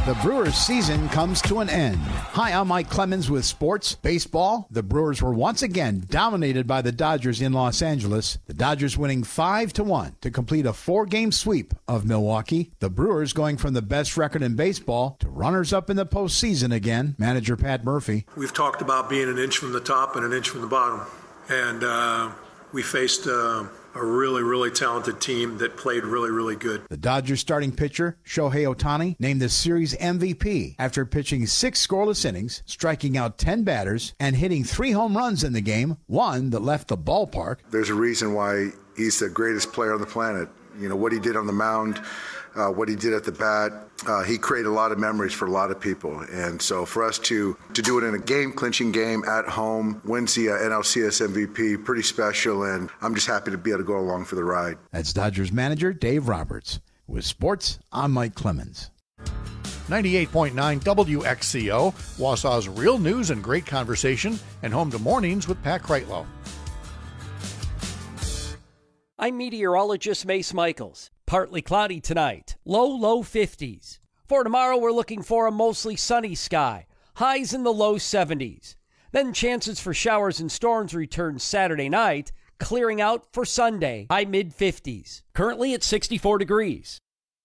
The Brewers season comes to an end. Hi, I'm Mike Clemens with sports. Baseball, the Brewers were once again dominated by the Dodgers in Los Angeles. The Dodgers winning 5-1 to complete a 4-game sweep of Milwaukee. The Brewers going from the best record in baseball to runners-up in the postseason again. Manager Pat Murphy. We've talked about being an inch from the top and an inch from the bottom. And we faced a really, really talented team that played really, really good. The Dodgers starting pitcher, Shohei Ohtani, named the series MVP after pitching 6 scoreless innings, striking out 10 batters, and hitting 3 home runs in the game, one that left the ballpark. There's a reason why he's the greatest player on the planet. You know, what he did on the mound, what he did at the bat, he created a lot of memories for a lot of people. And so for us to do it in a game-clinching game at home, wins the NLCS MVP, pretty special, and I'm just happy to be able to go along for the ride. That's Dodgers manager Dave Roberts. With sports, I'm Mike Clemens. 98.9 WXCO, Wausau's real news and great conversation, and home to Mornings with Pat Kreitlow. I'm meteorologist Mace Michaels. Partly cloudy tonight, low 50s. For tomorrow, we're looking for a mostly sunny sky, highs in the low 70s. Then chances for showers and storms return Saturday night, clearing out for Sunday, high mid-50s. Currently at 64 degrees.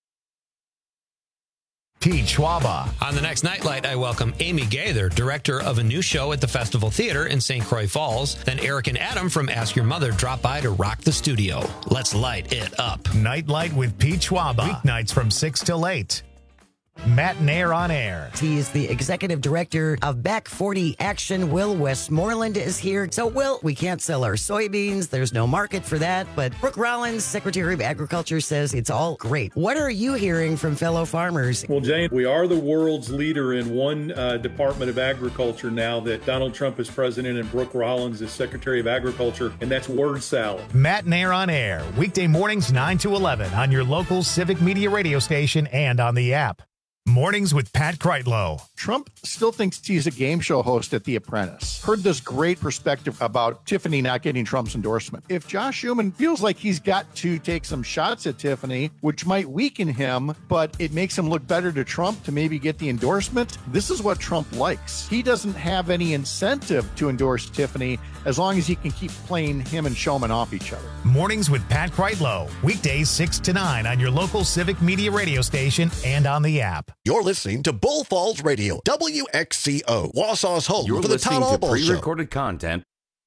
Pete Schwaba. On the next Nightlight, I welcome Amy Gaither, director of a new show at the Festival Theater in St. Croix Falls. Then Eric and Adam from Ask Your Mother drop by to rock the studio. Let's light it up. Nightlight with Pete Schwaba. Weeknights from 6 till 8. Matt Nair on air. He is the executive director of Back 40 Action. Will Westmoreland is here. So, Will, we can't sell our soybeans. There's no market for that. But Brooke Rollins, Secretary of Agriculture, says it's all great. What are you hearing from fellow farmers? Well, Jane, we are the world's leader in one Department of Agriculture now that Donald Trump is president and Brooke Rollins is Secretary of Agriculture, and that's word salad. Matt Nair on air. Weekday mornings 9 to 11 on your local Civic Media radio station and on the app. Mornings with Pat Kreitlow. Trump still thinks he's a game show host at The Apprentice. Heard this great perspective about Tiffany not getting Trump's endorsement. If Josh Schuman feels like he's got to take some shots at Tiffany, which might weaken him, but it makes him look better to Trump to maybe get the endorsement, this is what Trump likes. He doesn't have any incentive to endorse Tiffany as long as he can keep playing him and Showman off each other. Mornings with Pat Kreitlow. Weekdays 6 to 9 on your local Civic Media radio station and on the app. You're listening to Bull Falls Radio, WXCO, Wausau's home You're for the listening Todd to Albaugh Show. pre-recorded content.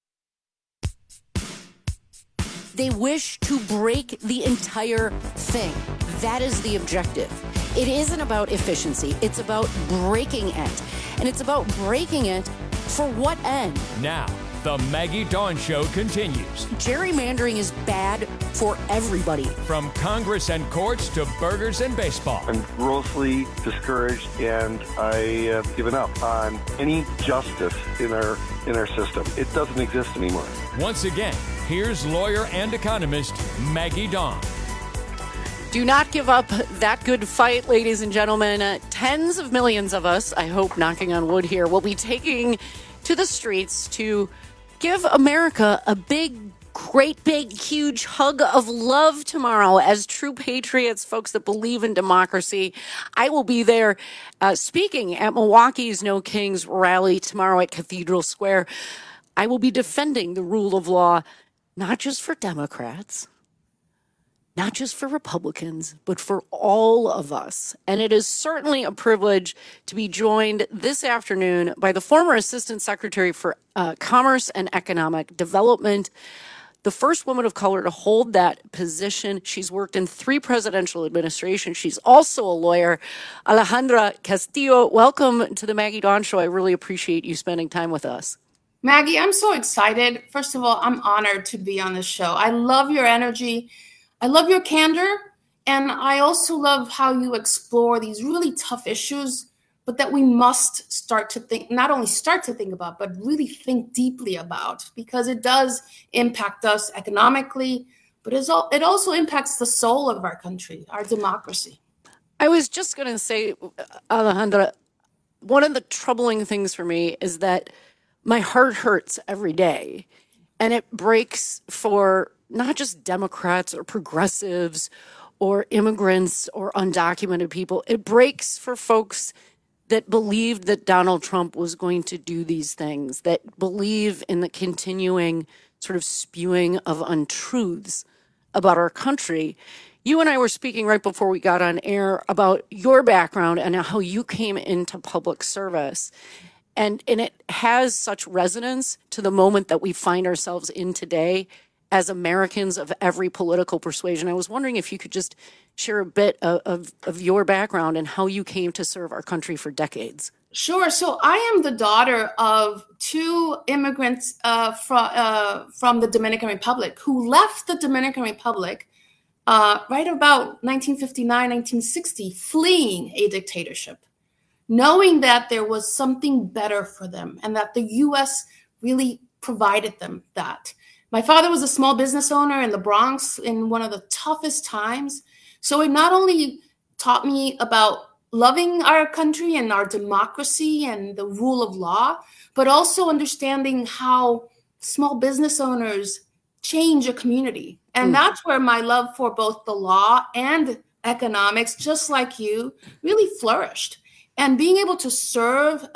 They wish to break the entire thing. That is the objective. It isn't about efficiency. It's about breaking it. And it's about breaking it for what end? Now, the Maggie Dawn Show continues. Gerrymandering is bad for everybody. From Congress and courts to burgers and baseball. I'm grossly discouraged, and I have given up on any justice in our system. It doesn't exist anymore. Once again, here's lawyer and economist Maggie Dawn. Do not give up that good fight, ladies and gentlemen. Tens of millions of us, I hope, knocking on wood here, will be taking to the streets to give America a great big, huge hug of love tomorrow as true patriots, folks that believe in democracy. I will be there speaking at Milwaukee's No Kings rally tomorrow at Cathedral Square. I will be defending the rule of law, not just for Democrats, not just for Republicans, but for all of us. And it is certainly a privilege to be joined this afternoon by the former Assistant Secretary for Commerce and Economic Development, the first woman of color to hold that position. She's worked in 3 presidential administrations. She's also a lawyer. Alejandra Castillo, welcome to the Maggie Dawn Show. I really appreciate you spending time with us. Maggie, I'm so excited. First of all, I'm honored to be on this show. I love your energy. I love your candor, and I also love how you explore these really tough issues, but that we must start to think, not only start to think about, but really think deeply about, because it does impact us economically, but it also impacts the soul of our country, our democracy. I was just going to say, Alejandra, one of the troubling things for me is that my heart hurts every day, and it breaks for not just Democrats or progressives or immigrants or undocumented people. It breaks for folks that believed that Donald Trump was going to do these things, that believe in the continuing sort of spewing of untruths about our country. You and I were speaking right before we got on air about your background and how you came into public service. And it has such resonance to the moment that we find ourselves in today as Americans of every political persuasion. I was wondering if you could just share a bit of your background and how you came to serve our country for decades. Sure. So I am the daughter of two immigrants from the Dominican Republic who left the Dominican Republic right about 1959, 1960, fleeing a dictatorship, knowing that there was something better for them and that the U.S. really provided them that. My father was a small business owner in the Bronx in one of the toughest times. So it not only taught me about loving our country and our democracy and the rule of law, but also understanding how small business owners change a community. And that's where my love for both the law and economics, just like you, really flourished. And being able to serve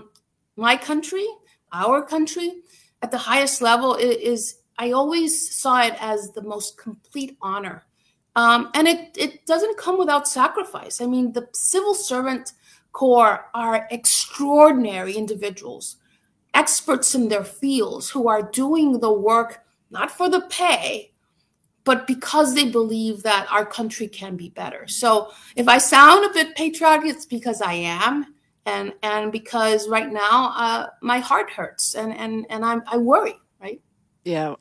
my country, our country, at the highest level is I always saw it as the most complete honor. And it doesn't come without sacrifice. I mean, the civil servant corps are extraordinary individuals, experts in their fields who are doing the work, not for the pay, but because they believe that our country can be better. So if I sound a bit patriotic, it's because I am, and because right now my heart hurts and I worry, right? Yeah,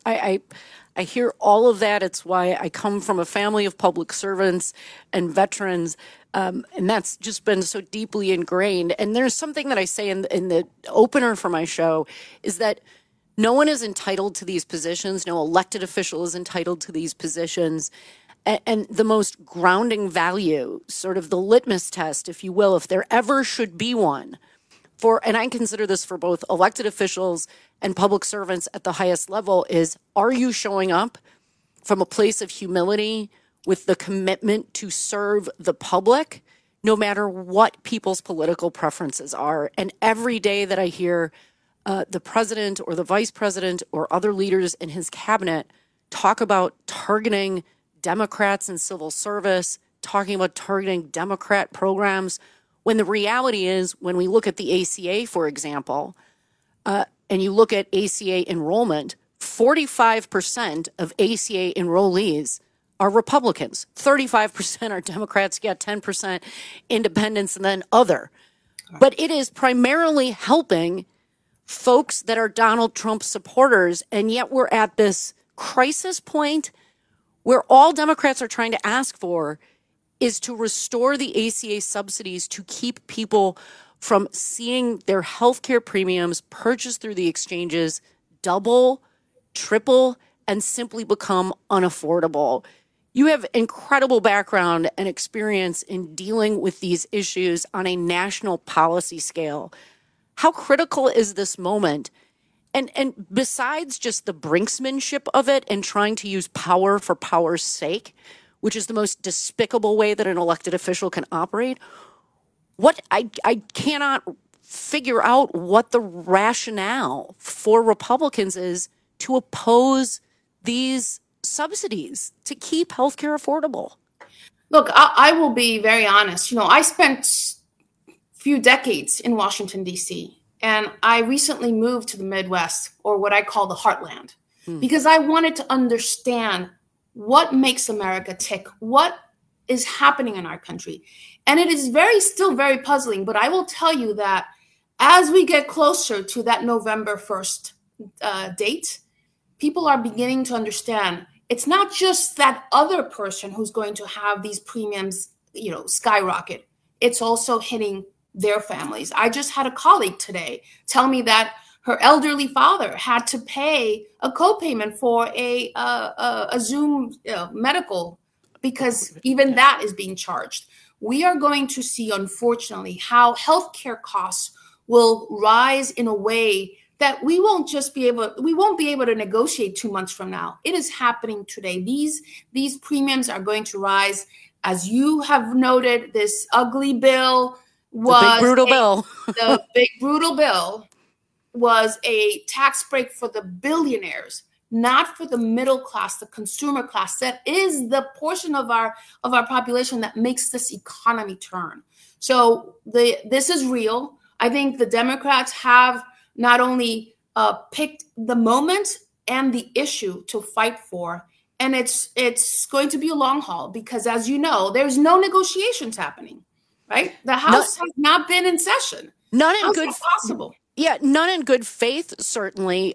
I hear all of that. It's why I come from a family of public servants and veterans, and that's just been so deeply ingrained. And there's something that I say in the opener for my show is that no one is entitled to these positions. No elected official is entitled to these positions. And the most grounding value, sort of the litmus test, if you will, if there ever should be one, and I consider this for both elected officials and public servants at the highest level, is, are you showing up from a place of humility with the commitment to serve the public, no matter what people's political preferences are? And every day that I hear the president or the vice president or other leaders in his cabinet talk about targeting Democrats in civil service, talking about targeting Democrat programs, when the reality is, when we look at the ACA, for example, and you look at ACA enrollment, 45% of ACA enrollees are Republicans. 35% are Democrats, you got 10% independents, and then other. But it is primarily helping folks that are Donald Trump supporters, and yet we're at this crisis point where all Democrats are trying to ask for is to restore the ACA subsidies to keep people from seeing their healthcare premiums purchased through the exchanges double, triple, and simply become unaffordable. You have incredible background and experience in dealing with these issues on a national policy scale. How critical is this moment? And besides just the brinksmanship of it and trying to use power for power's sake, which is the most despicable way that an elected official can operate, what I cannot figure out what the rationale for Republicans is to oppose these subsidies to keep healthcare affordable. Look, I will be very honest. I spent a few decades in Washington, D.C., and I recently moved to the Midwest, or what I call the heartland, because I wanted to understand what makes America tick, what is happening in our country. And it is still very puzzling, but I will tell you that as we get closer to that November 1st date, people are beginning to understand it's not just that other person who's going to have these premiums, skyrocket. It's also hitting their families. I just had a colleague today tell me that her elderly father had to pay a copayment for a Zoom medical, because even that is being charged. We are going to see, unfortunately, how healthcare costs will rise in a way that we won't be able to negotiate 2 months from now. It is happening today. These premiums are going to rise. As you have noted, this ugly bill was the big brutal bill was a tax break for the billionaires, not for the middle class, the consumer class. That is the portion of our population that makes this economy turn. So this is real. I think the Democrats have not only picked the moment and the issue to fight for, and it's going to be a long haul because, as you know, there's no negotiations happening, right? The House has not been in session. None in How's good that possible? Yeah, none in good faith, certainly.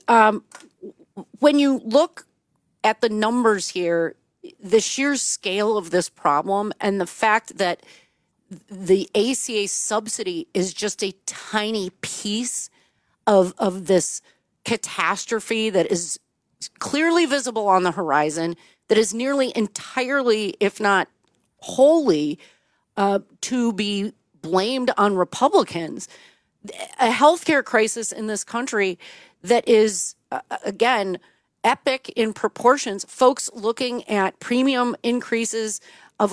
When you look at the numbers here, the sheer scale of this problem and the fact that the ACA subsidy is just a tiny piece of this catastrophe that is clearly visible on the horizon, that is nearly entirely, if not wholly, to be blamed on Republicans. A healthcare crisis in this country that is, again, epic in proportions. Folks looking at premium increases of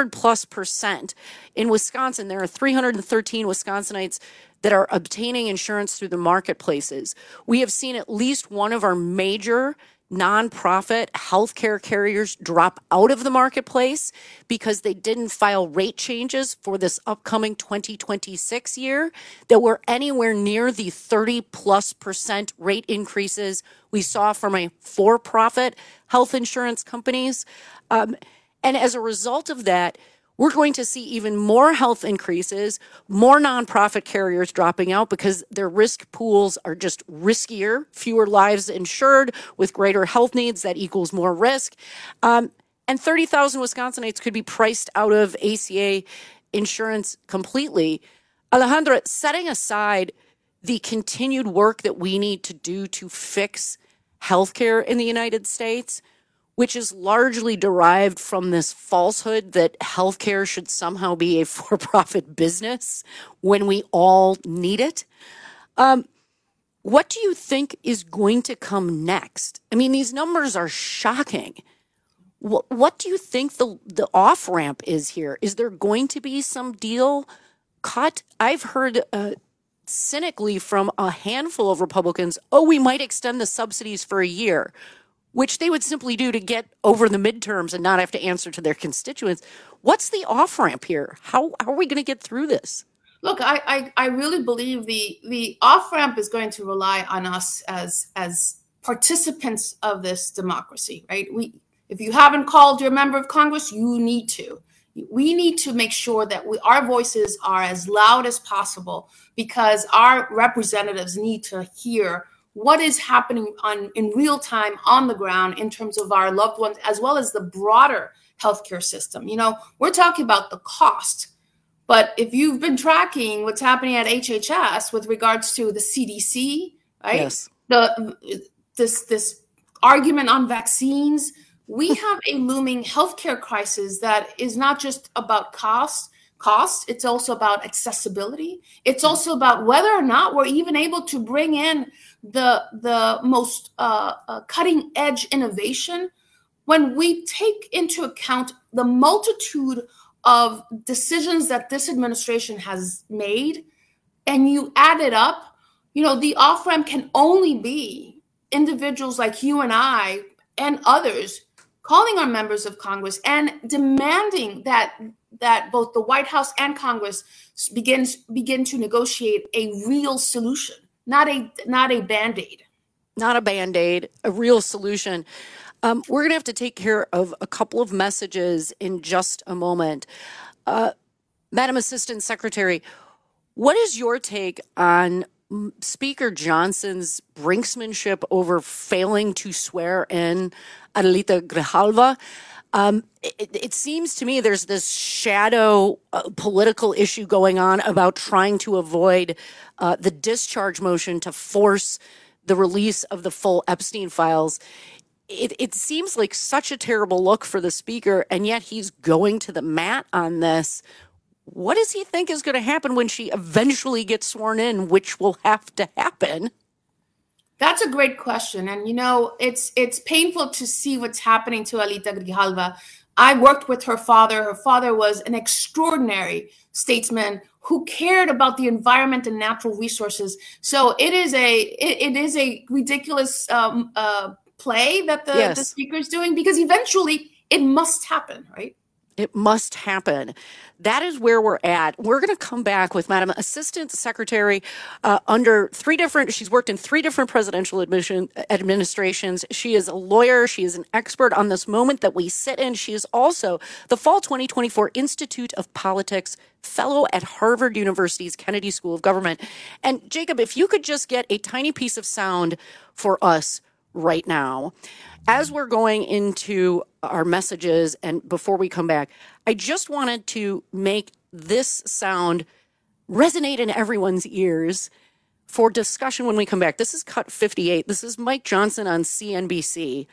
100+%. In Wisconsin, there are 313 Wisconsinites that are obtaining insurance through the marketplaces. We have seen at least one of our major nonprofit healthcare carriers drop out of the marketplace because they didn't file rate changes for this upcoming 2026 year that were anywhere near the 30+% rate increases we saw from a for-profit health insurance companies. And as a result of that, we're going to see even more health increases, more nonprofit carriers dropping out because their risk pools are just riskier, fewer lives insured with greater health needs. That equals more risk. And 30,000 Wisconsinites could be priced out of ACA insurance completely. Alejandra, setting aside the continued work that we need to do to fix healthcare in the United States, which is largely derived from this falsehood that healthcare should somehow be a for-profit business when we all need it. What do you think is going to come next? I mean, these numbers are shocking. What do you think the off-ramp is here? Is there going to be some deal cut? I've heard cynically from a handful of Republicans, we might extend the subsidies for a year, which they would simply do to get over the midterms and not have to answer to their constituents. What's the off-ramp here? How are we going to get through this? Look, I really believe the off-ramp is going to rely on us as participants of this democracy, right? If you haven't called your member of Congress, you need to. We need to make sure that our voices are as loud as possible because our representatives need to hear what is happening in real time on the ground in terms of our loved ones, as well as the broader healthcare system. You know, we're talking about the cost, but if you've been tracking what's happening at HHS with regards to the CDC, right? Yes. This argument on vaccines, we have a looming healthcare crisis that is not just about cost. It's also about accessibility. It's also about whether or not we're even able to bring in the most cutting edge innovation when we take into account the multitude of decisions that this administration has made and you add it up. You know, the off-ramp can only be individuals like you and I and others calling our members of Congress and demanding that both the White House and Congress begin to negotiate a real solution, not a Band-Aid. Not a Band-Aid, a real solution. We're going to have to take care of a couple of messages in just a moment. Madam Assistant Secretary, what is your take on Speaker Johnson's brinksmanship over failing to swear in Adelita Grijalva? It seems to me there's this shadow political issue going on about trying to avoid the discharge motion to force the release of the full Epstein files. It seems like such a terrible look for the speaker, and yet he's going to the mat on this. What does he think is going to happen when she eventually gets sworn in, which will have to happen? That's a great question. And, it's painful to see what's happening to Alita Grijalva. I worked with her father. Her father was an extraordinary statesman who cared about the environment and natural resources. So it is a ridiculous play that the speaker is doing, because eventually it must happen, right? It must happen. That is where we're at. We're going to come back with Madam Assistant Secretary she's worked in 3 different presidential administrations. She is a lawyer. She is an expert on this moment that we sit in. She is also the Fall 2024 Institute of Politics Fellow at Harvard University's Kennedy School of Government. And Jacob, if you could just get a tiny piece of sound for us right now. As we're going into our messages and before we come back, I just wanted to make this sound resonate in everyone's ears for discussion when we come back. This is Cut 58. This is Mike Johnson on CNBC.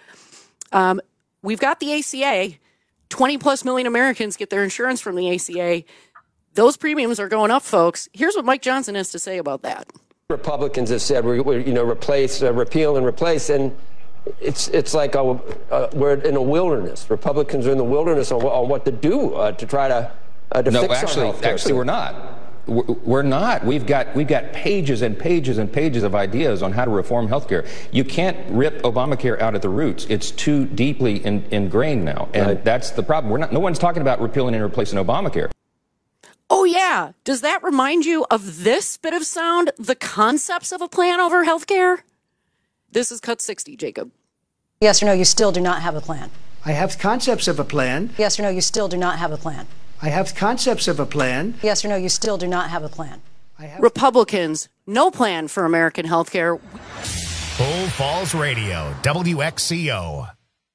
We've got the ACA. 20 plus million Americans get their insurance from the ACA. Those premiums are going up, folks. Here's what Mike Johnson has to say about that. Republicans have said we're repeal and replace, and it's like we're in a wilderness. Republicans are in the wilderness on what to do to try to fix our health care. Actually, we're not. We're not. We've got pages and pages and pages of ideas on how to reform healthcare. You can't rip Obamacare out at the roots. It's too deeply ingrained now, and that's the problem. No one's talking about repealing and replacing Obamacare. Oh, yeah. Does that remind you of this bit of sound? The concepts of a plan over healthcare? This is Cut 60, Jacob. Yes or no, you still do not have a plan. I have concepts of a plan. Yes or no, you still do not have a plan. I have concepts of a plan. Yes or no, you still do not have a plan. Republicans, no plan for American healthcare. Bull Falls Radio, WXCO.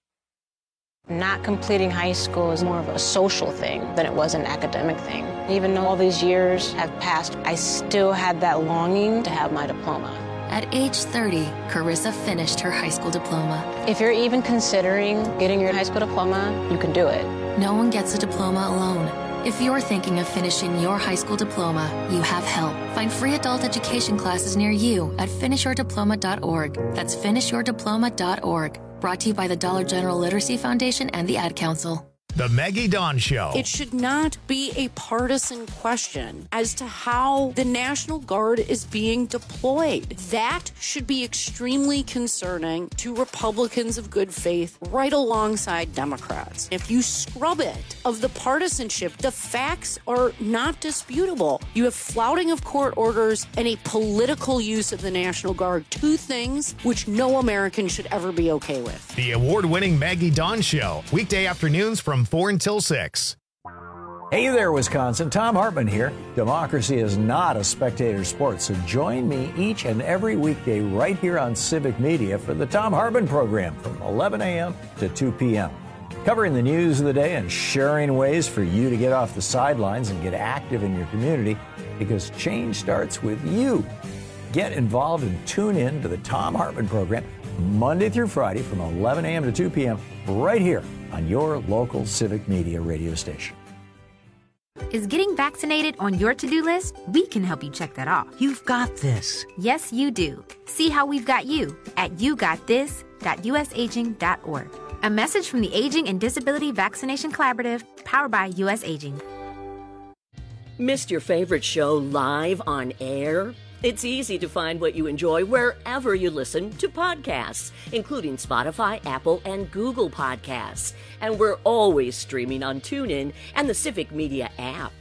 Not completing high school is more of a social thing than it was an academic thing. Even though all these years have passed, I still had that longing to have my diploma. At age 30, Carissa finished her high school diploma. If you're even considering getting your high school diploma, you can do it. No one gets a diploma alone. If you're thinking of finishing your high school diploma, you have help. Find free adult education classes near you at finishyourdiploma.org. That's finishyourdiploma.org. Brought to you by the Dollar General Literacy Foundation and the Ad Council. The Maggie Dawn Show. It should not be a partisan question as to how the National Guard is being deployed. That should be extremely concerning to Republicans of good faith right alongside Democrats. If you scrub it of the partisanship, the facts are not disputable. You have flouting of court orders and a political use of the National Guard, 2 things which no American should ever be okay with. The award-winning Maggie Dawn Show, weekday afternoons from 4 until 6. Hey there, Wisconsin. Tom Hartman here. Democracy is not a spectator sport, so join me each and every weekday right here on Civic Media for the Tom Hartman program from 11 a.m. to 2 p.m. Covering the news of the day and sharing ways for you to get off the sidelines and get active in your community, because change starts with you. Get involved and tune in to the Tom Hartman program Monday through Friday from 11 a.m. to 2 p.m. right here on your local Civic Media radio station. Is getting vaccinated on your to-do list? We can help you check that off. You've got this. Yes, you do. See how we've got you at yougotthis.usaging.org. A message from the Aging and Disability Vaccination Collaborative, powered by U.S. Aging. Missed your favorite show live on air? It's easy to find what you enjoy wherever you listen to podcasts, including Spotify, Apple, and Google Podcasts. And we're always streaming on TuneIn and the Civic Media app.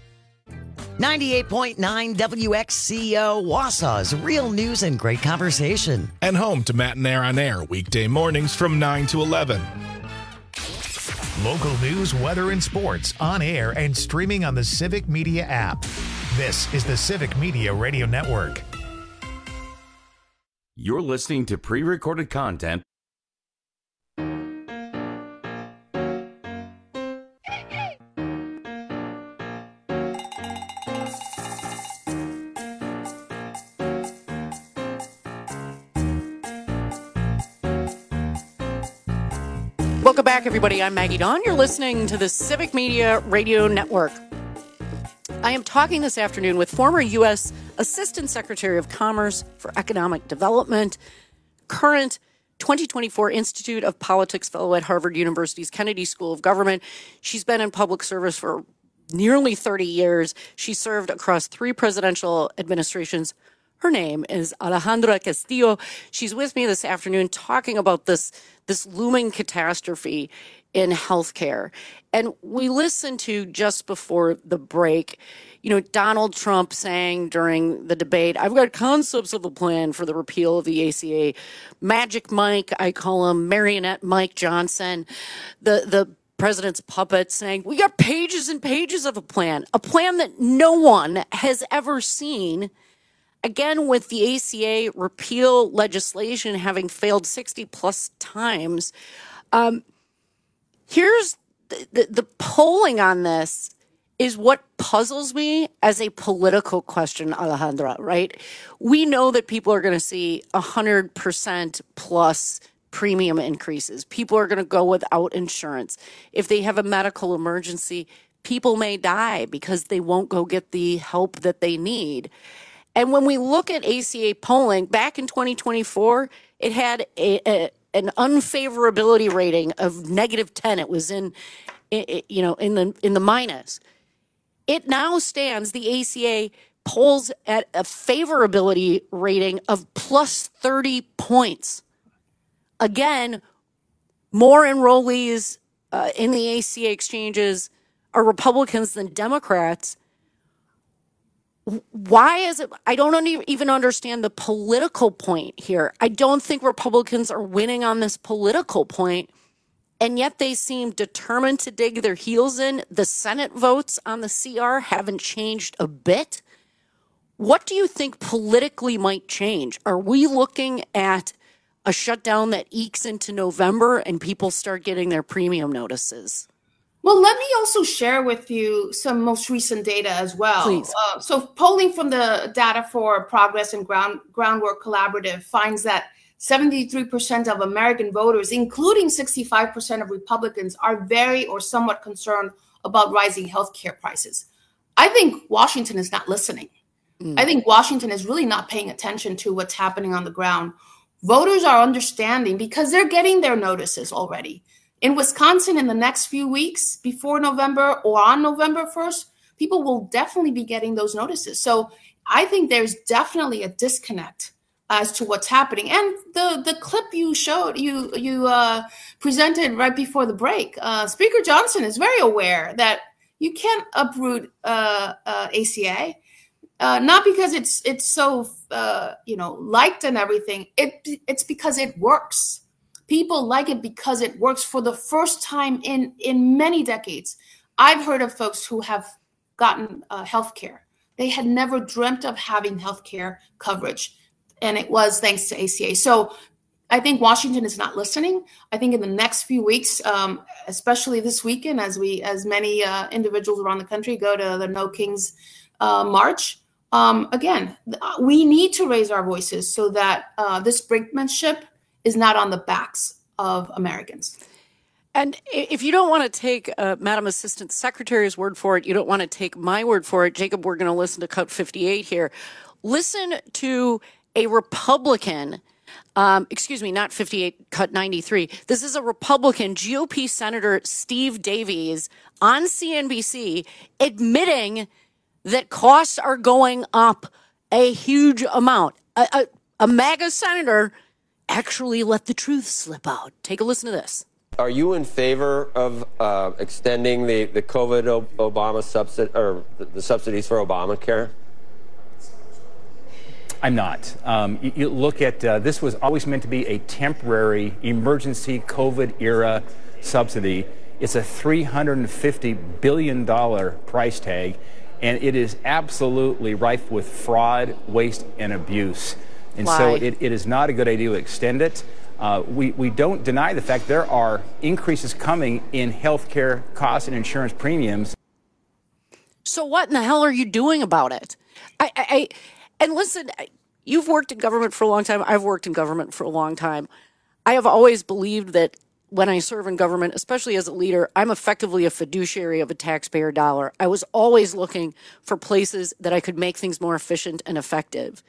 98.9 WXCO, Wausau's real news and great conversation. And home to Matt and Air on Air, weekday mornings from 9 to 11. Local news, weather, and sports on air and streaming on the Civic Media app. This is the Civic Media Radio Network. You're listening to pre-recorded content. Welcome back, everybody. I'm Maggie Dawn. You're listening to the Civic Media Radio Network. I am talking this afternoon with former U.S. Assistant Secretary of Commerce for Economic Development, current 2024 Institute of Politics Fellow at Harvard University's Kennedy School of Government. She's been in public service for nearly 30 years. She served across 3 presidential administrations. Her name is Alejandra Castillo. She's with me this afternoon talking about this looming catastrophe in healthcare. And we listened to just before the break, Donald Trump saying during the debate, I've got concepts of a plan for the repeal of the ACA. Magic Mike, I call him Marionette Mike Johnson, the president's puppet, saying, we got pages and pages of a plan that no one has ever seen. Again, with the ACA repeal legislation having failed 60 plus times. Here's the polling on this is what puzzles me as a political question, Alejandra, right? We know that people are going to see 100% plus premium increases. People are going to go without insurance. If they have a medical emergency, people may die because they won't go get the help that they need. And when we look at ACA polling, back in 2024, it had an unfavorability rating of -10. It was in the minus. It now stands, the ACA polls at a favorability rating of plus 30 points. Again, more enrollees in the ACA exchanges are Republicans than Democrats. Why is it? I don't even understand the political point here. I don't think Republicans are winning on this political point, and yet they seem determined to dig their heels in. The Senate votes on the CR haven't changed a bit. What do you think politically might change? Are we looking at a shutdown that ekes into November and people start getting their premium notices? Well, let me also share with you some most recent data as well. Please. So polling from the Data for Progress and Groundwork Collaborative finds that 73% of American voters, including 65% of Republicans, are very or somewhat concerned about rising healthcare prices. I think Washington is not listening. I think Washington is really not paying attention to what's happening on the ground. Voters are understanding because they're getting their notices already. In Wisconsin, in the next few weeks, before November or on November 1st, people will definitely be getting those notices. So I think there's definitely a disconnect as to what's happening. And the clip you showed, you presented right before the break, Speaker Johnson is very aware that you can't uproot ACA, not because it's so liked and everything. It's because it works. People like it because it works. For the first time in many decades, I've heard of folks who have gotten health care. They had never dreamt of having health care coverage, and it was thanks to ACA. So I think Washington is not listening. I think in the next few weeks, especially this weekend, as many individuals around the country go to the No Kings March, again, we need to raise our voices so that this brinkmanship is not on the backs of Americans. And if you don't want to take Madam Assistant Secretary's word for it, you don't want to take my word for it, Jacob, we're going to listen to cut 58 here. Listen to a Republican, not 58, cut 93. This is a Republican GOP Senator Steve Davies on CNBC admitting that costs are going up a huge amount. A MAGA senator actually let the truth slip out. Take a listen to this. Are you in favor of extending the COVID Obama subsidy or the subsidies for Obamacare? I'm not. You look at this was always meant to be a temporary emergency COVID era subsidy. It's a $350 billion price tag, and it is absolutely rife with fraud, waste, and abuse. And so it is not a good idea to extend it. We don't deny the fact there are increases coming in healthcare costs and insurance premiums. So what in the hell are you doing about it? And listen, you've worked in government for a long time. I've worked in government for a long time. I have always believed that when I serve in government, especially as a leader, I'm effectively a fiduciary of a taxpayer dollar. I was always looking for places that I could make things more efficient and effective.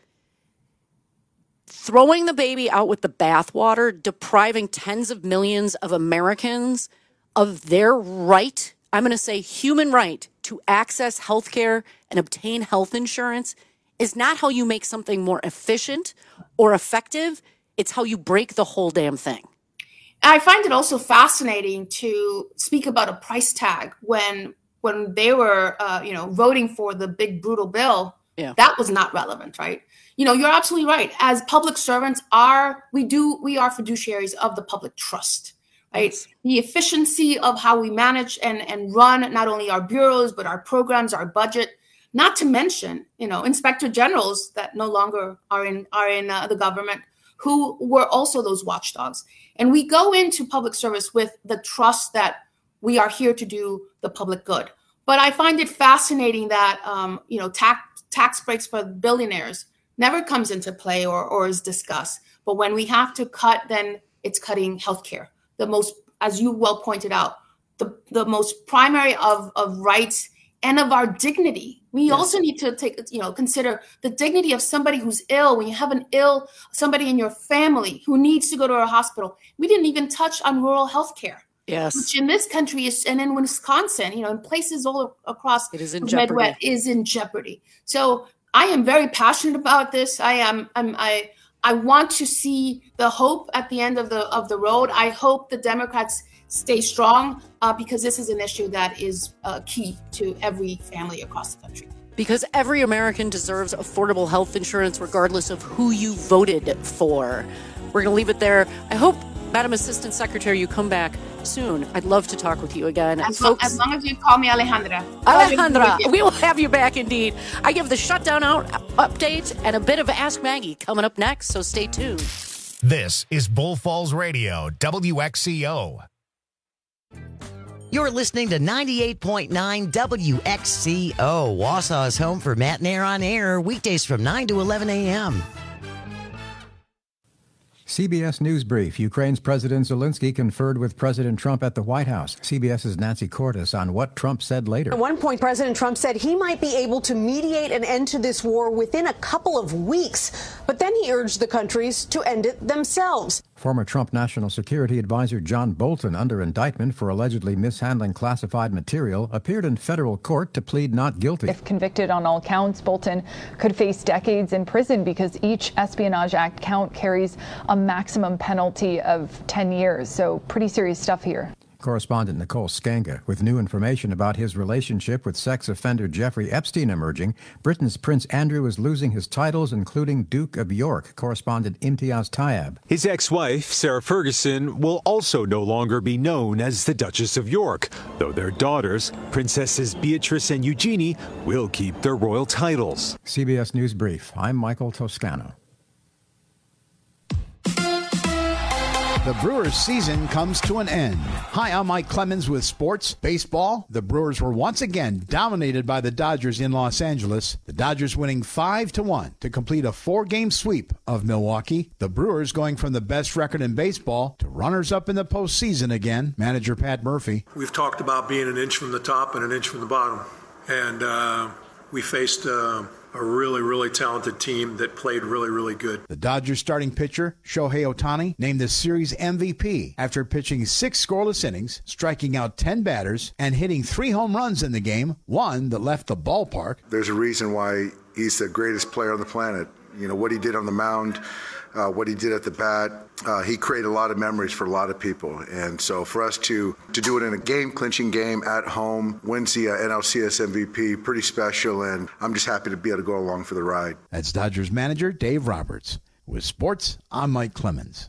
Throwing the baby out with the bathwater, depriving tens of millions of Americans of their right, I'm going to say human right, to access health care and obtain health insurance is not how you make something more efficient or effective. It's how you break the whole damn thing. I find it also fascinating to speak about a price tag when they were, voting for the big brutal bill. Yeah. That was not relevant, right? You're absolutely right. As public servants, we are fiduciaries of the public trust, right? Yes. The efficiency of how we manage and run not only our bureaus but our programs, our budget. Not to mention, inspector generals that no longer are in the government, who were also those watchdogs. And we go into public service with the trust that we are here to do the public good. But I find it fascinating that, tax breaks for billionaires never comes into play or is discussed. But when we have to cut, then it's cutting healthcare. The most, as you well pointed out, the most primary of rights and of our dignity. We also need to consider the dignity of somebody who's ill. When you have somebody in your family who needs to go to a hospital, we didn't even touch on rural health care. Yes. Which in this country and in Wisconsin, in places all across the Midwest is in jeopardy. So I am very passionate about this. I want to see the hope at the end of the road. I hope the Democrats stay strong because this is an issue that is key to every family across the country. Because every American deserves affordable health insurance regardless of who you voted for. We're going to leave it there. I hope, Madam Assistant Secretary, you come back soon. I'd love to talk with you again. As long as you call me Alejandra. Alejandra, we will have you back indeed. I give the shutdown out update and a bit of Ask Maggie coming up next, so stay tuned. This is Bull Falls Radio, WXCO. You're listening to 98.9 WXCO, Wausau's home for Matt and Air on Air, weekdays from 9 to 11 a.m. CBS News Brief. Ukraine's President Zelensky conferred with President Trump at the White House. CBS's Nancy Cordes on what Trump said later. At one point, President Trump said he might be able to mediate an end to this war within a couple of weeks. But then he urged the countries to end it themselves. Former Trump National Security Advisor John Bolton, under indictment for allegedly mishandling classified material, appeared in federal court to plead not guilty. If convicted on all counts, Bolton could face decades in prison because each Espionage Act count carries a maximum penalty of 10 years. So pretty serious stuff here. Correspondent Nicole Skanga with new information about his relationship with sex offender Jeffrey Epstein emerging. Britain's Prince Andrew is losing his titles, including Duke of York. Correspondent Imtiaz Tayeb. His ex-wife, Sarah Ferguson, will also no longer be known as the Duchess of York, though their daughters, Princesses Beatrice and Eugenie, will keep their royal titles. CBS News Brief. I'm Michael Toscano. The Brewers' season comes to an end. Hi, I'm Mike Clemens with sports. Baseball, the Brewers were once again dominated by the Dodgers in Los Angeles. The Dodgers winning 5-1 to complete a 4-game sweep of Milwaukee. The Brewers going from the best record in baseball to runners-up in the postseason again. Manager Pat Murphy. We've talked about being an inch from the top and an inch from the bottom. And we faced a really, really talented team that played really, really good. The Dodgers starting pitcher, Shohei Ohtani, named the series MVP after pitching 6 scoreless innings, striking out 10 batters, and hitting 3 home runs in the game, one that left the ballpark. There's a reason why he's the greatest player on the planet. You know, what he did on the mound, what he did at the bat, he created a lot of memories for a lot of people. And so for us to do it in a game-clinching game at home, wins the NLCS MVP, pretty special, and I'm just happy to be able to go along for the ride. That's Dodgers manager Dave Roberts. With sports, I'm Mike Clemens.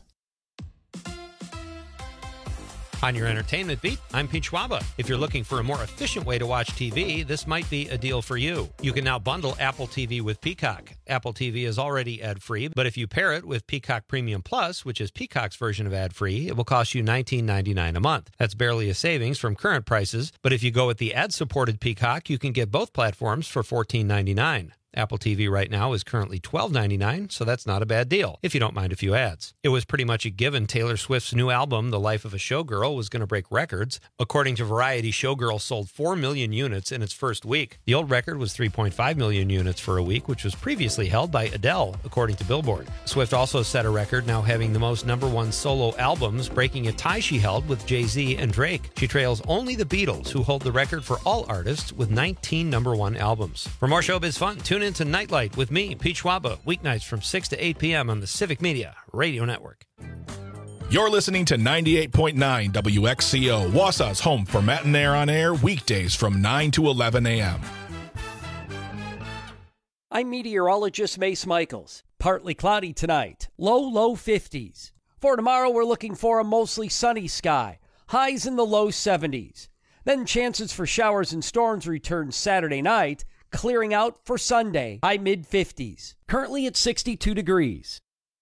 On your entertainment beat, I'm Pete Schwaba. If you're looking for a more efficient way to watch TV, this might be a deal for you. You can now bundle Apple TV with Peacock. Apple TV is already ad-free, but if you pair it with Peacock Premium Plus, which is Peacock's version of ad-free, it will cost you $19.99 a month. That's barely a savings from current prices, but if you go with the ad-supported Peacock, you can get both platforms for $14.99. Apple TV right now is currently $12.99, so that's not a bad deal, if you don't mind a few ads. It was pretty much a given Taylor Swift's new album, The Life of a Showgirl, was going to break records. According to Variety, Showgirl sold 4 million units in its first week. The old record was 3.5 million units for a week, which was previously held by Adele, according to Billboard. Swift also set a record, now having the most #1 solo albums, breaking a tie she held with Jay-Z and Drake. She trails only the Beatles, who hold the record for all artists with 19 #1 albums. For more showbiz fun, tune in to Nightlight with me, Pete Schwaba, weeknights from 6 to 8 p.m. on the Civic Media Radio Network. You're listening to 98.9 WXCO, Wausau's home for Matt and Air on air, weekdays from 9 to 11 a.m. I'm meteorologist Mace Michaels. Partly cloudy tonight, low 50s. For tomorrow, we're looking for a mostly sunny sky, highs in the low 70s. Then chances for showers and storms return Saturday night, clearing out for Sunday, high mid-50s. Currently at 62 degrees.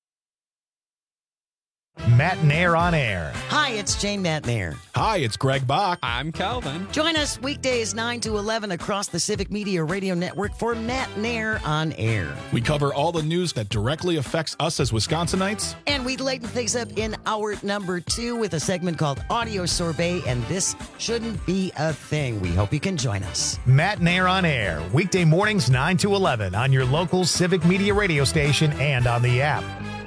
Matt and Air on air. Hi, it's Jane Matt-Nair. Hi, it's Greg Bach. I'm Calvin. Join us weekdays 9 to 11 across the Civic Media Radio Network for Matt and Air on air. We cover all the news that directly affects us as Wisconsinites. And we lighten things up in hour number 2 with a segment called Audio Sorbet, and this shouldn't be a thing. We hope you can join us. Matt and Air on air, weekday mornings 9 to 11 on your local Civic Media radio station and on the app.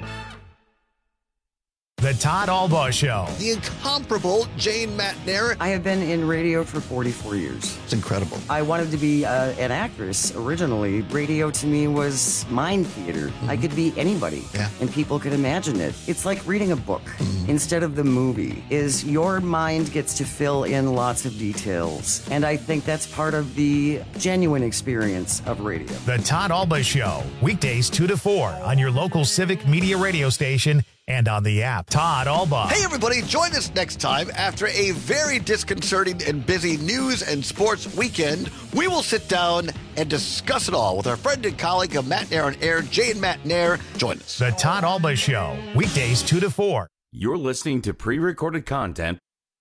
The Todd Albaugh Show. The incomparable Jane Matt-Nair. I have been in radio for 44 years. It's incredible. I wanted to be an actress originally. Radio to me was mind theater. Mm-hmm. I could be anybody, and people could imagine it. It's like reading a book instead of the movie. Your mind gets to fill in lots of details, and I think that's part of the genuine experience of radio. The Todd Albaugh Show, weekdays 2 to 4 on your local Civic Media radio station and on the app. Todd Albaugh. Hey, everybody, join us next time after a very disconcerting and busy news and sports weekend. We will sit down and discuss it all with our friend and colleague of Matt and Air on air, Jane Matt-Nair. Join us. The Todd Albaugh Show, weekdays 2 to 4. You're listening to pre-recorded content.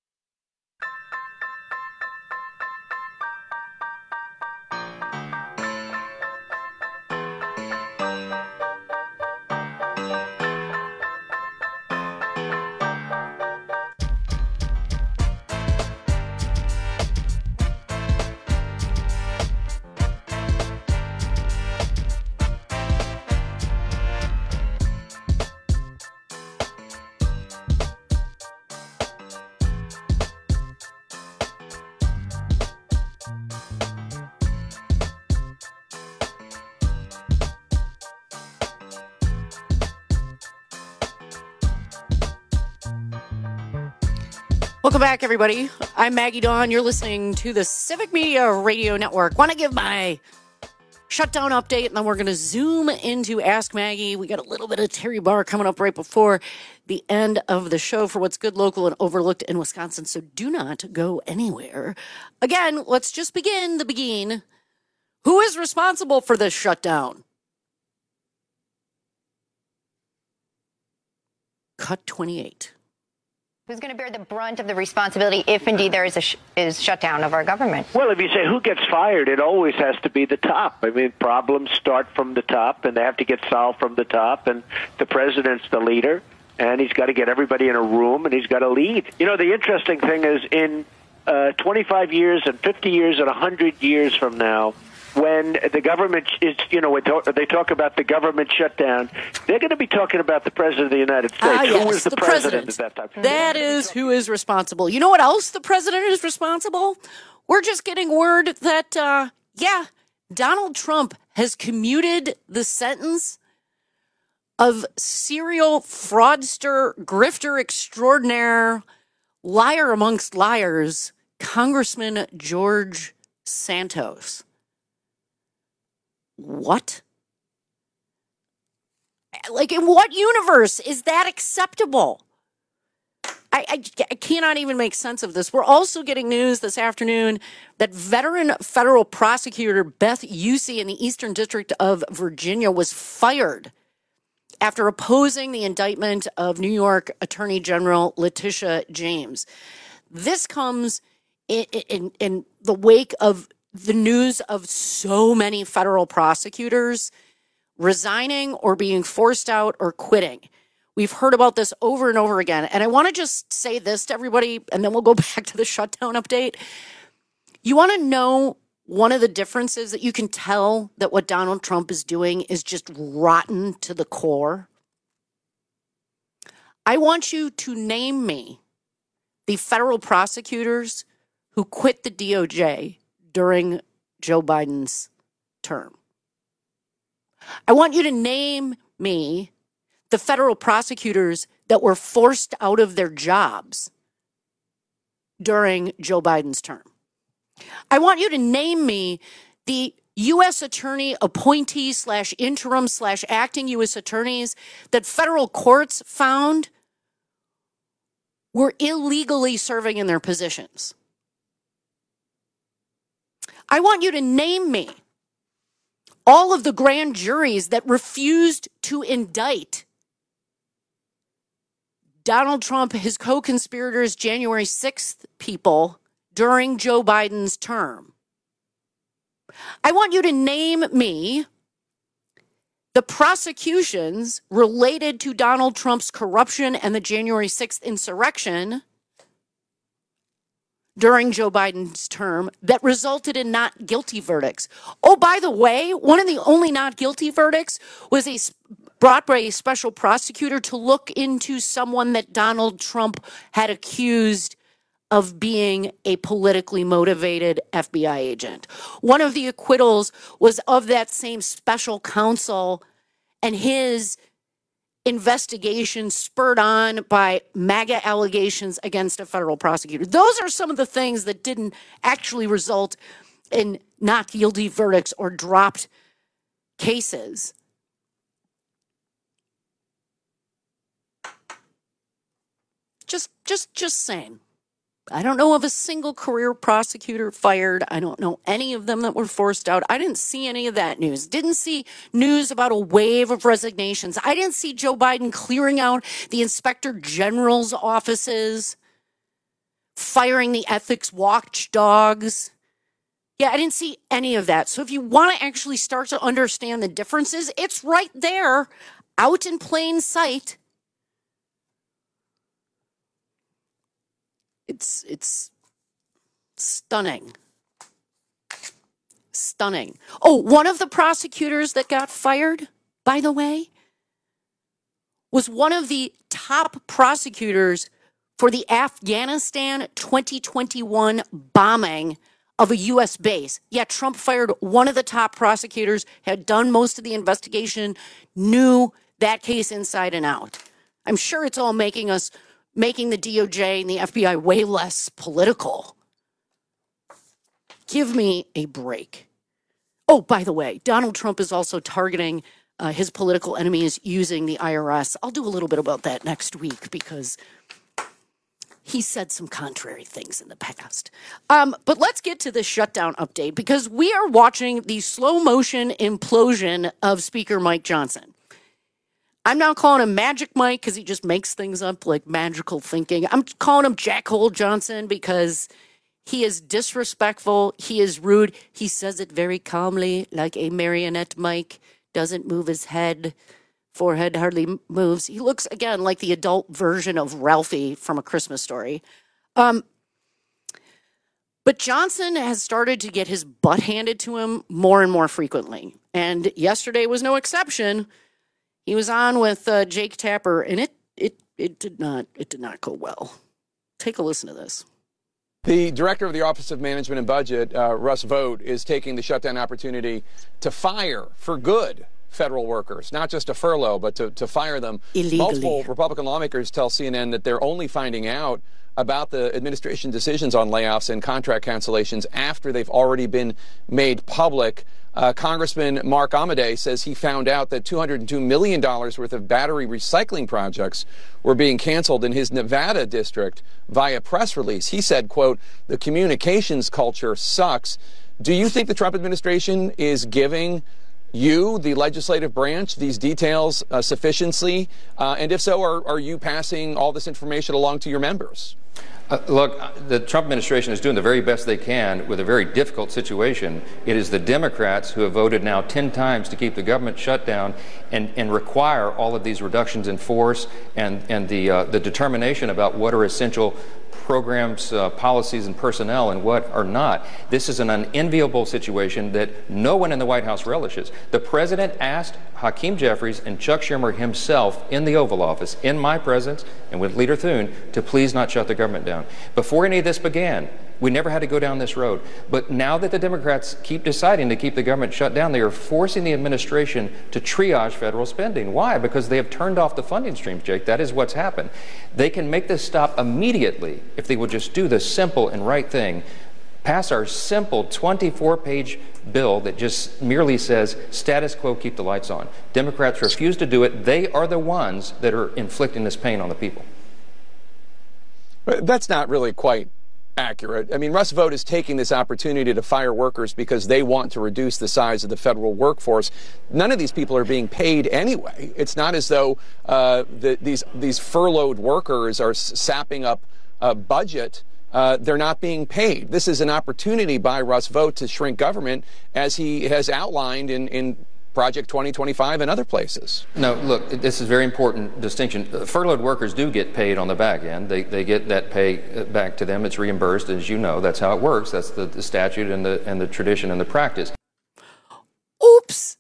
Welcome back, everybody. I'm Maggie Dawn. You're listening to the Civic Media Radio Network. Want to give my shutdown update, and then we're going to zoom into Ask Maggie. We got a little bit of Terry Barr coming up right before the end of the show for what's good, local, and overlooked in Wisconsin, so do not go anywhere. Again, let's just begin the begin. Who is responsible for this shutdown? Cut 28. Who's going to bear the brunt of the responsibility if indeed there is shutdown of our government? Well, if you say who gets fired, it always has to be the top. I mean, problems start from the top, and they have to get solved from the top, and the president's the leader, and he's got to get everybody in a room, and he's got to lead. You know, the interesting thing is in 25 years and 50 years and 100 years from now, when the government is, they talk about the government shutdown, they're going to be talking about the President of the United States. Yes, who is the president at that time? That is who is responsible. You know what else the president is responsible? We're just getting word that, Donald Trump has commuted the sentence of serial fraudster, grifter extraordinaire, liar amongst liars, Congressman George Santos. What? Like, in what universe is that acceptable? I cannot even make sense of this. We're also getting news this afternoon that veteran federal prosecutor Beth Usey in the Eastern District of Virginia was fired after opposing the indictment of New York Attorney General Letitia James. This comes in the wake of the news of so many federal prosecutors resigning or being forced out or quitting. We've heard about this over and over again. And I want to just say this to everybody, and then we'll go back to the shutdown update. You want to know one of the differences that you can tell that what Donald Trump is doing is just rotten to the core? I want you to name me the federal prosecutors who quit the DOJ during Joe Biden's term. I want you to name me the federal prosecutors that were forced out of their jobs during Joe Biden's term. I want you to name me the U.S. attorney appointees / interim / acting U.S. attorneys that federal courts found were illegally serving in their positions. I want you to name me all of the grand juries that refused to indict Donald Trump, his co-conspirators, January 6th people during Joe Biden's term. I want you to name me the prosecutions related to Donald Trump's corruption and the January 6th insurrection during Joe Biden's term that resulted in not guilty verdicts. Oh, by the way, one of the only not guilty verdicts was brought by a special prosecutor to look into someone that Donald Trump had accused of being a politically motivated FBI agent. One of the acquittals was of that same special counsel and his investigation spurred on by MAGA allegations against a federal prosecutor. Those are some of the things that didn't actually result in not guilty verdicts or dropped cases. Just saying. I don't know of a single career prosecutor fired. I don't know any of them that were forced out. I didn't see any of that news. Didn't see news about a wave of resignations. I didn't see Joe Biden clearing out the inspector general's offices, firing the ethics watchdogs. Yeah, I didn't see any of that. So if you want to actually start to understand the differences, it's right there, out in plain sight. It's stunning. Stunning. Oh, one of the prosecutors that got fired, by the way, was one of the top prosecutors for the Afghanistan 2021 bombing of a U.S. base. Yeah, Trump fired one of the top prosecutors, had done most of the investigation, knew that case inside and out. I'm sure it's all making the DOJ and the FBI way less political. Give me a break. Oh, by the way, Donald Trump is also targeting his political enemies using the IRS. I'll do a little bit about that next week because he said some contrary things in the past. But let's get to the shutdown update because we are watching the slow motion implosion of Speaker Mike Johnson. I'm not calling him Magic Mike because he just makes things up like magical thinking. I'm calling him Jackhole Johnson because he is disrespectful. He is rude. He says it very calmly like a marionette Mike. Doesn't move his head. Forehead hardly moves. He looks, again, like the adult version of Ralphie from A Christmas Story. But Johnson has started to get his butt handed to him more and more frequently. And yesterday was no exception. He was on with Jake Tapper, and it did not go well. Take a listen to this. The director of the Office of Management and Budget, Russ Vought, is taking the shutdown opportunity to fire for good federal workers, not just a furlough, but to fire them. Illegally. Multiple Republican lawmakers tell CNN that they're only finding out about the administration decisions on layoffs and contract cancellations after they've already been made public. Congressman Mark Amodei says he found out that $202 million worth of battery recycling projects were being canceled in his Nevada district via press release. He said, quote, "The communications culture sucks." Do you think the Trump administration is giving you, the legislative branch, these details sufficiently? And if so, are you passing all this information along to your members? Look, the Trump administration is doing the very best they can with a very difficult situation. It is the Democrats who have voted now 10 times to keep the government shut down and require all of these reductions in force and the determination about what are essential programs, policies, and personnel and what are not. This is an unenviable situation that no one in the White House relishes. The president asked Hakeem Jeffries and Chuck Schumer himself in the Oval Office, in my presence and with Leader Thune, to please not shut the government down. Before any of this began, we never had to go down this road. But now that the Democrats keep deciding to keep the government shut down, they are forcing the administration to triage federal spending. Why? Because they have turned off the funding streams, Jake. That is what's happened. They can make this stop immediately if they will just do the simple and right thing. Pass our simple 24-page bill that just merely says status quo, keep the lights on. Democrats refuse to do it. They are the ones that are inflicting this pain on the people. That's not really quite accurate. I mean, Russ Vought is taking this opportunity to fire workers because they want to reduce the size of the federal workforce. None of these people are being paid anyway. It's not as though these furloughed workers are sapping up a budget. They're not being paid. This is an opportunity by Russ Vought to shrink government, as he has outlined in Project 2025 and other places. No, look, this is a very important distinction. Furloughed workers do get paid on the back end. They get that pay back to them. It's reimbursed, as you know. That's how it works. That's the statute and the tradition and the practice. Oops.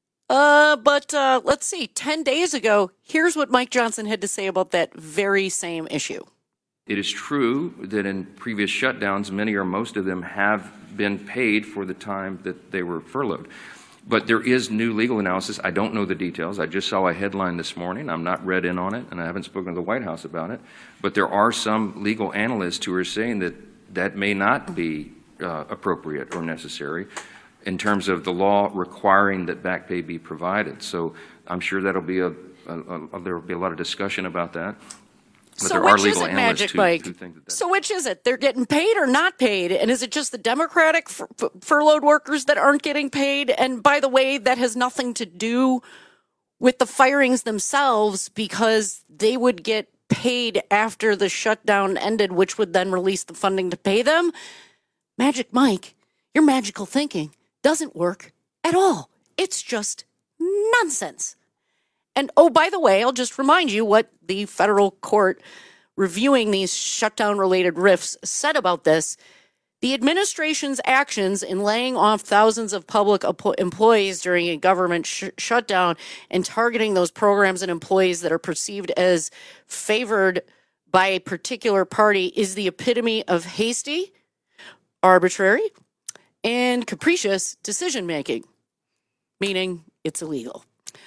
But let's see. 10 days ago, here's what Mike Johnson had to say about that very same issue. It is true that in previous shutdowns, many or most of them have been paid for the time that they were furloughed. But there is new legal analysis. I don't know the details. I just saw a headline this morning. I'm not read in on it, and I haven't spoken to the White House about it. But there are some legal analysts who are saying that that may not be appropriate or necessary in terms of the law requiring that back pay be provided. So I'm sure that'll be there will be a lot of discussion about that. But so there which are legal is it, analysts Magic who Mike? think that. So which is it? They're getting paid or not paid? And is it just the Democratic furloughed workers that aren't getting paid? And by the way, that has nothing to do with the firings themselves, because they would get paid after the shutdown ended, which would then release the funding to pay them. Magic Mike, your magical thinking doesn't work at all. It's just nonsense. And, oh, by the way, I'll just remind you what the federal court reviewing these shutdown-related rifts said about this. The administration's actions in laying off thousands of public employees during a government shutdown and targeting those programs and employees that are perceived as favored by a particular party is the epitome of hasty, arbitrary, and capricious decision-making, meaning it's illegal.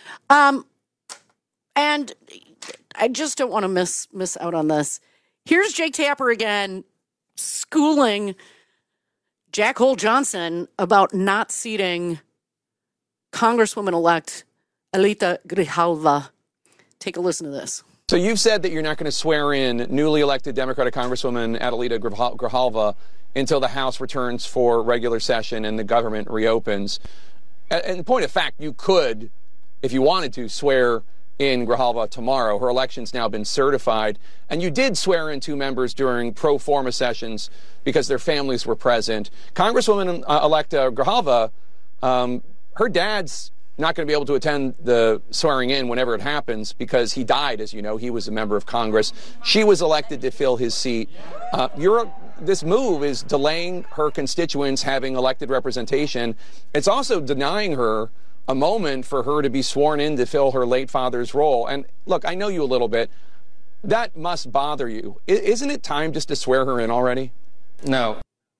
And I just don't want to miss out on this. Here's Jake Tapper again schooling Jack Hole Johnson about not seating Congresswoman-elect Adelita Grijalva. Take a listen to this. So you've said that you're not going to swear in newly elected Democratic Congresswoman Adelita Grijalva until the House returns for regular session and the government reopens. And point of fact, you could, if you wanted to, swear in Grijalva tomorrow. Her election's now been certified. And you did swear in two members during pro forma sessions because their families were present. Congresswoman-elect Grijalva, her dad's not going to be able to attend the swearing in whenever it happens because he died, as you know. He was a member of Congress. She was elected to fill his seat. This move is delaying her constituents having elected representation. It's also denying her a moment for her to be sworn in to fill her late father's role. And look, I know you a little bit. That must bother you. Isn't it time just to swear her in already? No.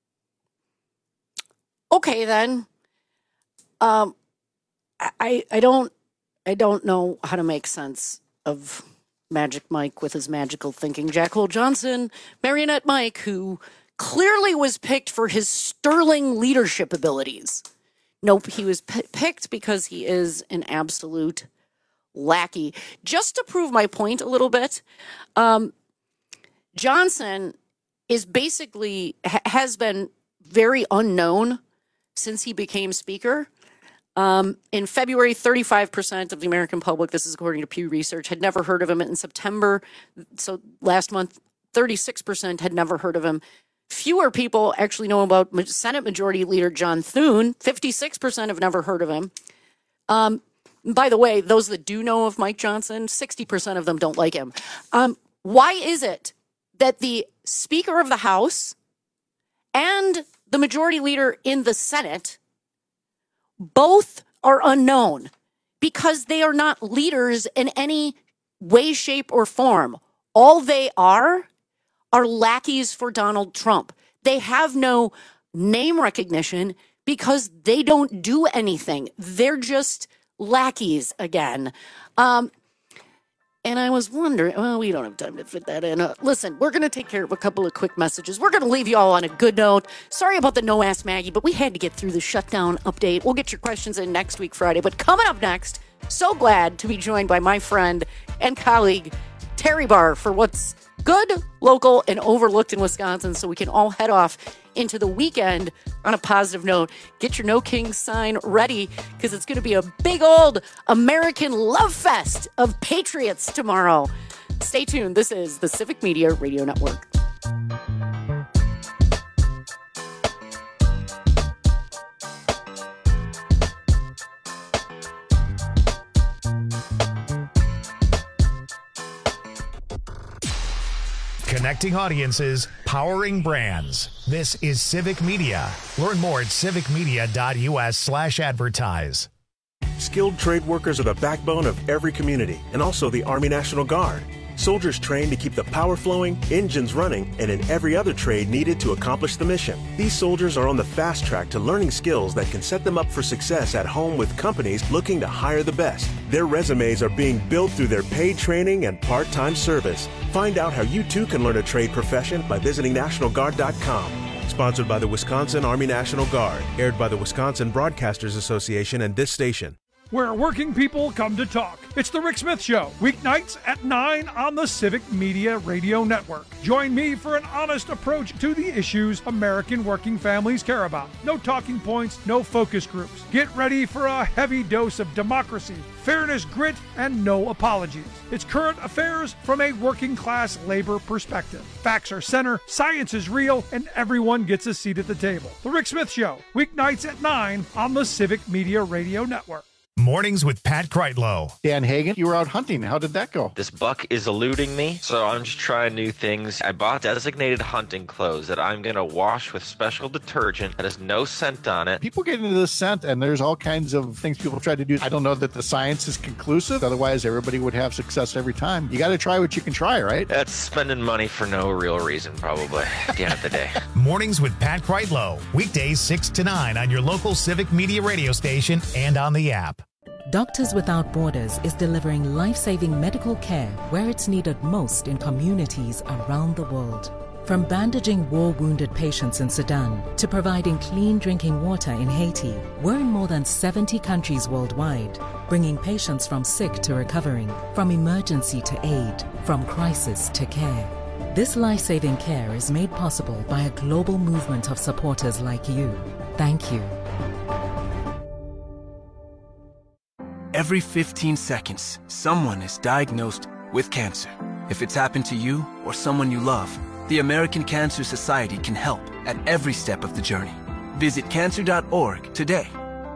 Okay, then. I don't know how to make sense of Magic Mike with his magical thinking. Jack Hole Johnson, Marionette Mike, who clearly was picked for his sterling leadership abilities. Nope, he was picked because he is an absolute lackey. Just to prove my point a little bit, Johnson is basically has been very unknown since he became Speaker. In February, 35% of the American public, this is according to Pew Research, had never heard of him. In September, so last month, 36% had never heard of him. Fewer people actually know about Senate Majority Leader John Thune. 56% have never heard of him. By the way, those that do know of Mike Johnson, 60% of them don't like him. Why is it that the Speaker of the House and the Majority Leader in the Senate both are unknown? Because they are not leaders in any way, shape, or form. All they are lackeys for Donald Trump. They have no name recognition because they don't do anything. They're just lackeys again. And I was wondering, well, we don't have time to fit that in. Listen, we're going to take care of a couple of quick messages. We're going to leave you all on a good note. Sorry about the No Ask Maggie, but we had to get through the shutdown update. We'll get your questions in next week, Friday. But coming up next, so glad to be joined by my friend and colleague, Terry Barr, for what's good, local, and overlooked in Wisconsin, so we can all head off into the weekend on a positive note. Get your No Kings sign ready, because it's going to be a big old American love fest of patriots tomorrow. Stay tuned. This is the Civic Media Radio Network. Connecting audiences, powering brands. This is Civic Media. Learn more at civicmedia.us/advertise. Skilled trade workers are the backbone of every community, and also the Army National Guard. Soldiers trained to keep the power flowing, engines running, and in every other trade needed to accomplish the mission. These soldiers are on the fast track to learning skills that can set them up for success at home with companies looking to hire the best. Their resumes are being built through their paid training and part-time service. Find out how you too can learn a trade profession by visiting NationalGuard.com. Sponsored by the Wisconsin Army National Guard. Aired by the Wisconsin Broadcasters Association and this station. Where working people come to talk. It's The Rick Smith Show, weeknights at 9 on the Civic Media Radio Network. Join me for an honest approach to the issues American working families care about. No talking points, no focus groups. Get ready for a heavy dose of democracy, fairness, grit, and no apologies. It's current affairs from a working class labor perspective. Facts are center, science is real, and everyone gets a seat at the table. The Rick Smith Show, weeknights at 9 on the Civic Media Radio Network. Mornings with Pat Kreitlow. Dan Hagan, you were out hunting. How did that go? This buck is eluding me, so I'm just trying new things. I bought designated hunting clothes that I'm going to wash with special detergent that has no scent on it. People get into the scent, and there's all kinds of things people try to do. I don't know that the science is conclusive. Otherwise, everybody would have success every time. You got to try what you can try, right? That's spending money for no real reason, probably, at the end of the day. Mornings with Pat Kreitlow. Weekdays 6 to 9 on your local Civic Media radio station and on the app. Doctors Without Borders is delivering life-saving medical care where it's needed most in communities around the world. From bandaging war-wounded patients in Sudan to providing clean drinking water in Haiti, we're in more than 70 countries worldwide, bringing patients from sick to recovering, from emergency to aid, from crisis to care. This life-saving care is made possible by a global movement of supporters like you. Thank you. Every 15 seconds, someone is diagnosed with cancer. If it's happened to you or someone you love, the American Cancer Society can help at every step of the journey. Visit cancer.org today.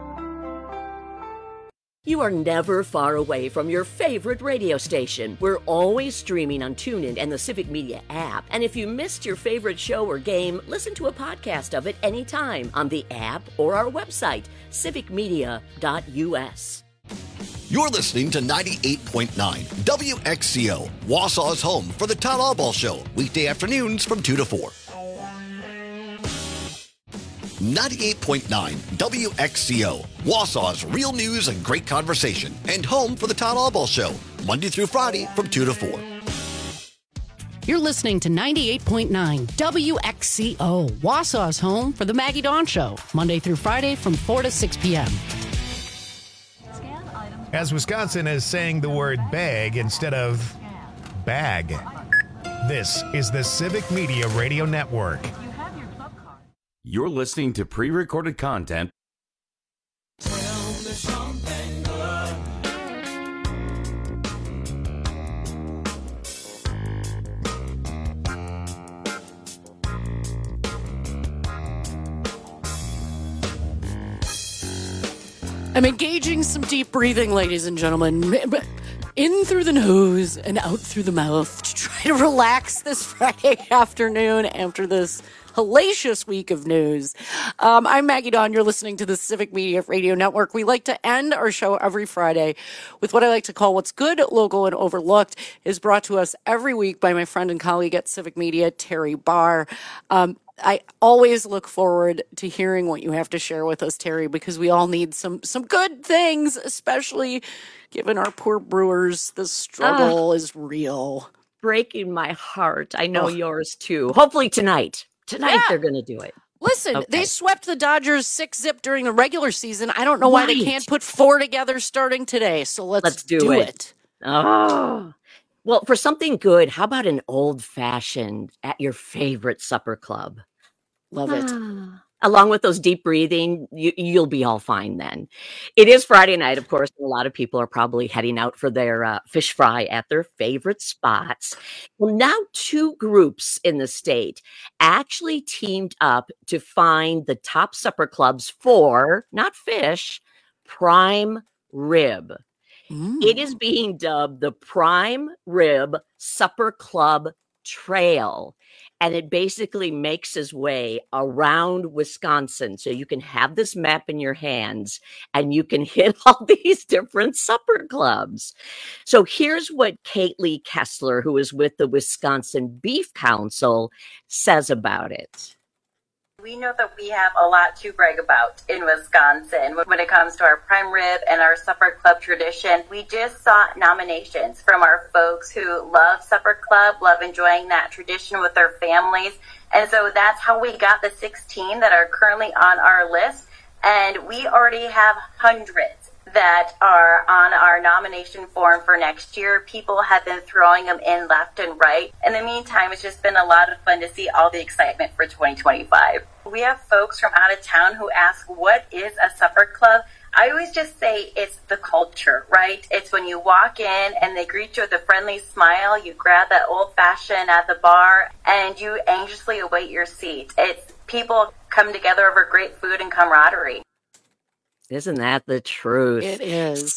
You are never far away from your favorite radio station. We're always streaming on TuneIn and the Civic Media app. And if you missed your favorite show or game, listen to a podcast of it anytime on the app or our website, civicmedia.us. You're listening to 98.9 WXCO, Wausau's home for the Todd Albaugh Show, weekday afternoons from 2 to 4. 98.9 WXCO, Wausau's real news and great conversation, and home for the Todd Albaugh Show, Monday through Friday from 2 to 4. You're listening to 98.9 WXCO, Wausau's home for the Maggie Dawn Show, Monday through Friday from 4 to 6 p.m. As Wisconsin is saying the word bag instead of bag. This is the Civic Media Radio Network. You're listening to pre-recorded content. I'm engaging some deep breathing, ladies and gentlemen. In through the nose and out through the mouth to try to relax this Friday afternoon after this hellacious week of news. I'm Maggie Dawn. You're listening to the Civic Media Radio Network. We like to end our show every Friday with what I like to call What's Good, Local, and Overlooked. Is brought to us every week by my friend and colleague at Civic Media, Terry Barr. I always look forward to hearing what you have to share with us, Terry, because we all need some good things, especially given our poor Brewers. The struggle is real. Breaking my heart. I know yours too. Hopefully tonight. Tonight they're going to do it. Listen, they swept the Dodgers 6-0 during the regular season. I don't know why they can't put 4 together starting today. So let's do it. Oh. Well, for something good, how about an old-fashioned at your favorite supper club? Love it. Along with those deep breathing, you'll be all fine then. It is Friday night, of course. And a lot of people are probably heading out for their fish fry at their favorite spots. Well, now 2 groups in the state actually teamed up to find the top supper clubs for, not fish, prime rib. It is being dubbed the Prime Rib Supper Club Trail. And it basically makes its way around Wisconsin. So you can have this map in your hands and you can hit all these different supper clubs. So here's what Kate Lee Kessler, who is with the Wisconsin Beef Council, says about it. We know that we have a lot to brag about in Wisconsin when it comes to our prime rib and our supper club tradition. We just saw nominations from our folks who love supper club, love enjoying that tradition with their families. And so that's how we got the 16 that are currently on our list. And we already have hundreds that are on our nomination form for next year. People have been throwing them in left and right. In the meantime, it's just been a lot of fun to see all the excitement for 2025. We have folks from out of town who ask, what is a supper club? I always just say it's the culture, right? It's when you walk in and they greet you with a friendly smile, you grab that old fashioned at the bar, and you anxiously await your seat. It's people come together over great food and camaraderie. Isn't that the truth? It is.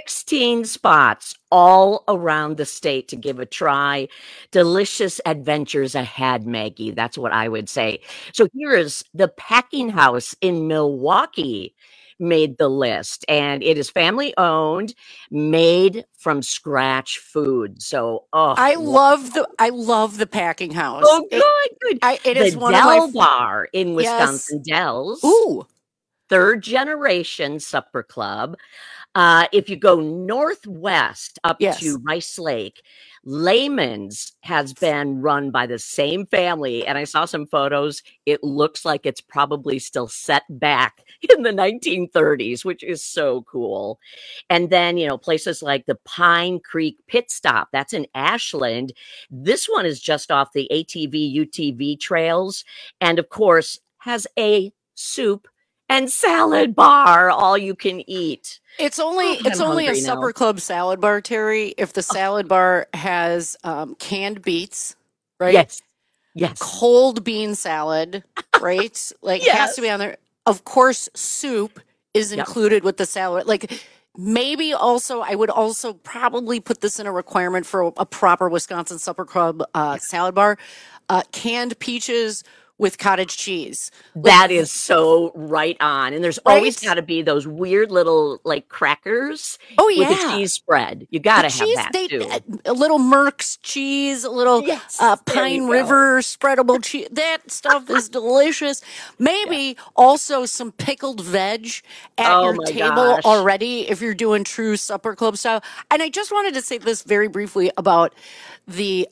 16 spots all around the state to give a try. Delicious adventures ahead, Maggie. That's what I would say. So here's the Packing House in Milwaukee made the list, and it is family owned, made from scratch food. So I love the Packing House. Oh, good. It is one Del of my Bar in Wisconsin Dells. Ooh. 3rd generation supper club. If you go northwest up to Rice Lake, Layman's has been run by the same family. And I saw some photos. It looks like it's probably still set back in the 1930s, which is so cool. And then, places like the Pine Creek Pit Stop, that's in Ashland. This one is just off the ATV, UTV trails. And of course, has a soup and salad bar, all you can eat. It's only a supper club salad bar, Terry, if the salad bar has canned beets, right? Yes. Cold bean salad, right? It has to be on there. Of course, soup is included with the salad. Maybe also, I would also probably put this in a requirement for a proper Wisconsin supper club salad bar. Canned peaches with cottage cheese. That is so right on. And there's always got to be those weird little crackers with the cheese spread. You got to have that too. A little Merck's cheese, a little Pine River spreadable cheese. That stuff is delicious. Maybe also some pickled veg at your table already if you're doing true supper club style. And I just wanted to say this very briefly about the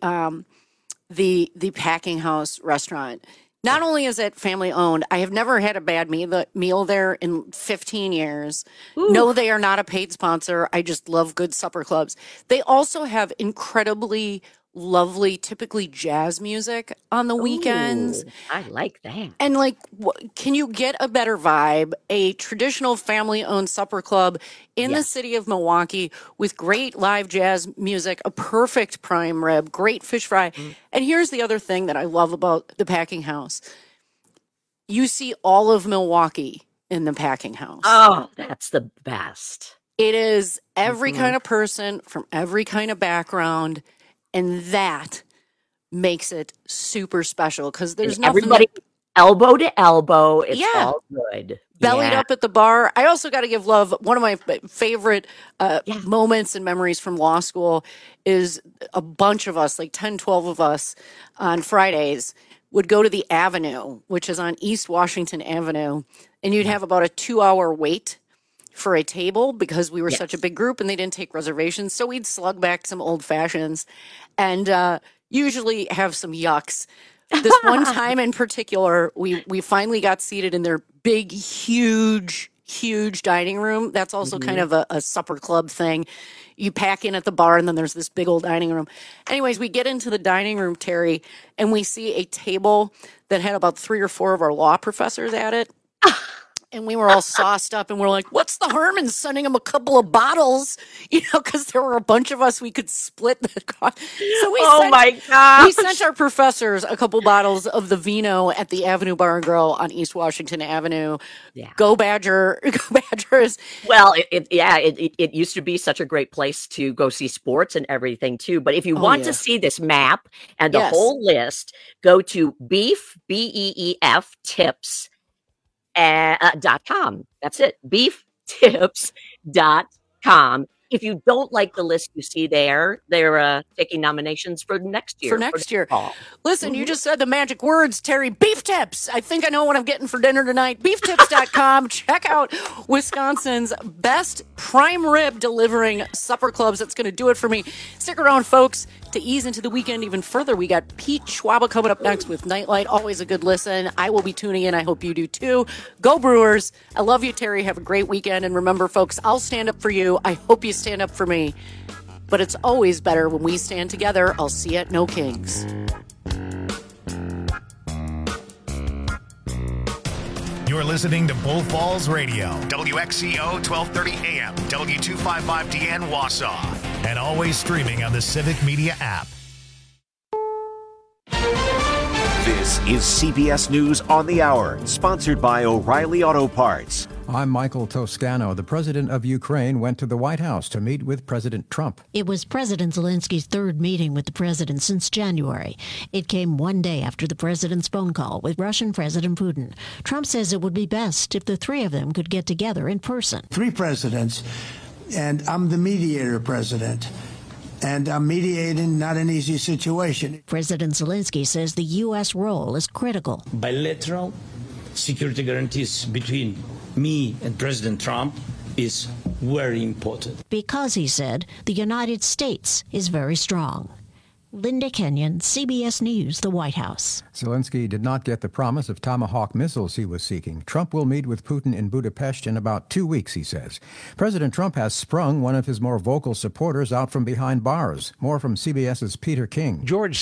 Packing House restaurant. Not only is it family owned, I have never had a bad meal there in 15 years. Ooh. No, they are not a paid sponsor. I just love good supper clubs. They also have incredibly lovely, typically jazz music on the weekends. I like that. And can you get a better vibe? A traditional family-owned supper club in the city of Milwaukee with great live jazz music, a perfect prime rib, great fish fry. And here's the other thing that I love about the Packing House. You see all of Milwaukee in the packing house. Oh, that's the best. It is every kind of person from every kind of background, and that makes it super special because there's nothing. Everybody elbow to elbow. It's all good. Bellied up at the bar. I also got to give love. One of my favorite moments and memories from law school is a bunch of us, like 10, 12 of us on Fridays, would go to the Avenue, which is on East Washington Avenue, and you'd have about a 2-hour wait for a table because we were such a big group and they didn't take reservations. So we'd slug back some old fashions and usually have some yucks. This one time in particular, we finally got seated in their big, huge dining room. That's also kind of a supper club thing. You pack in at the bar and then there's this big old dining room. Anyways, we get into the dining room, Terry, and we see a table that had about 3 or 4 of our law professors at it. And we were all sauced up and we're like, what's the harm in sending them a couple of bottles? Because there were a bunch of us, we could split the cost. So my gosh. We sent our professors a couple bottles of the vino at the Avenue Bar and Grill on East Washington Avenue. Yeah. Go Badgers. Well, it used to be such a great place to go see sports and everything too. But if you want to see this map and the whole list, go to beef, BEEF tips. .com. That's it. beeftips.com. If you don't like the list you see there, they're taking nominations for next year. Listen, you just said the magic words, Terry. Beef tips. I think I know what I'm getting for dinner tonight. Beeftips.com. Check out Wisconsin's best prime rib delivering supper clubs. That's going to do it for me. Stick around, folks, to ease into the weekend even further. We got Pete Schwaba coming up next with Nightlight. Always a good listen. I will be tuning in. I hope you do too. Go Brewers. I love you, Terry. Have a great weekend. And remember, folks, I'll stand up for you. I hope you stand up for me. But it's always better when we stand together. I'll see you at No Kings. You're listening to Bull Falls Radio, WXCO 1230 AM, W255DN Wausau, and always streaming on the Civic Media app. This is CBS News on the Hour, sponsored by O'Reilly Auto Parts. I'm Michael Toscano. The president of Ukraine went to the White House to meet with President Trump. It was President Zelensky's third meeting with the president since January. It came one day after the president's phone call with Russian President Putin. Trump says it would be best if the three of them could get together in person. 3 presidents, and I'm the mediator president. And I'm mediating not an easy situation. President Zelensky says the U.S. role is critical. Bilateral security guarantees between me and President Trump is very important. Because, he said, the United States is very strong. Linda Kenyon, CBS News, the White House. Zelensky did not get the promise of Tomahawk missiles he was seeking. Trump will meet with Putin in Budapest in about 2 weeks, he says. President Trump has sprung one of his more vocal supporters out from behind bars. More from CBS's Peter King. George